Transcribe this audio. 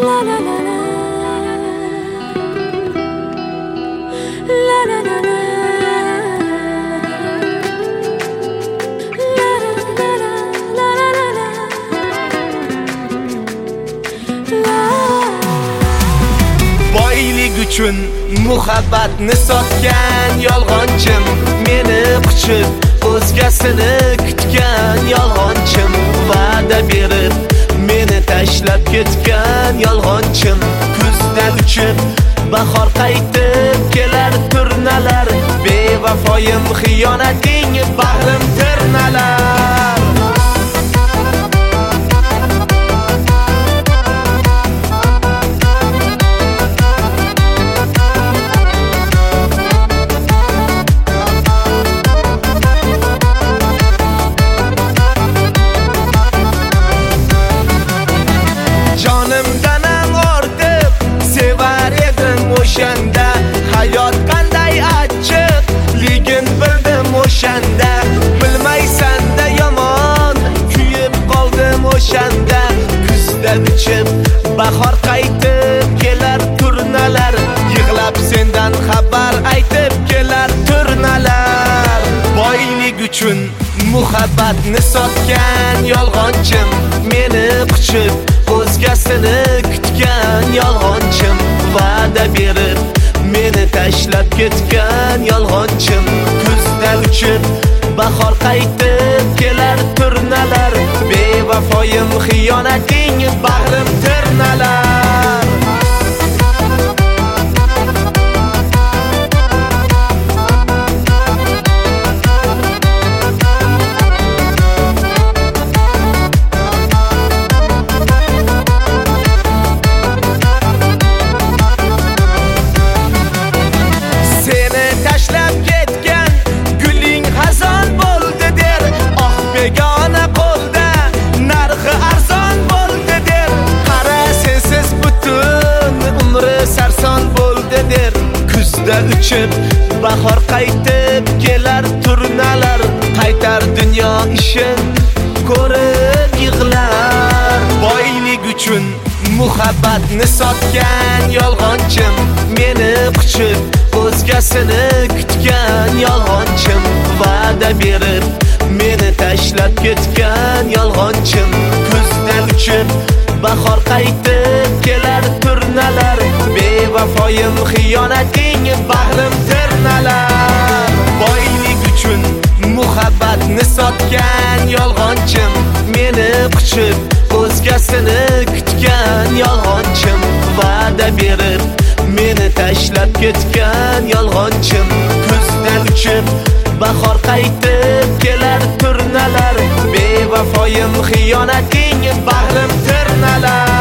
La la la la. La la la la. La la la la. La la la la. Boylik uchun muhabbatni sotgan yolg'onchim, meni quchib o'zgasini kutgan yolg'onchim, va'da berib meni tashlab ketgan yolg'onchim. Kuzda uchib bahor qaytib kelar turnalar, bevafoyim xiyonating bag'rim tirnalar. Jonimdan ortib sevar edim o'shanda, hayot qanday achchiq ligin bildim o'shanda. Bilmaysan-da yomon kuyib qoldim o'shanda. Kuzda uchib bahor qaytib kelar turnalar, yig'lab sendan xabar aytib kelar turnalar. Boylik uchun muhabbatni sotgan yolg'onchim, meni quchib o'zgasini kutgan yolg'onchim, va'da berib meni tashlab ketgan yolg'onchim. Kuzda uchib bahor qaytib kelar turnalar, bevafoyim xiyonating bag'rim tirnalar. Kuzda uchib bahor qaytib kelar turnalar, qaytar dunyo ishin ko'rib yig'lar. Boylik uchun muhabbatni sotgan yolg'onchim, meni quchib o'zgasini kutgan yolg'onchim, va'da berib meni tashlab ketgan yolg'onchim. Kuzda uchib bahor qaytib kelar turnalar, bevafoyim xiyonating bag'rim tirnalar. Boylik uchun muhabbatni sotgan yolg'onchim, meni quchib o'zgasini kutgan yolg'onchim, va'da berib meni tashlab ketgan yolg'onchim. Kuzda uchib bahor qaytib kelar turnalar, bevafoyim xiyonating bag'rim tirnalar.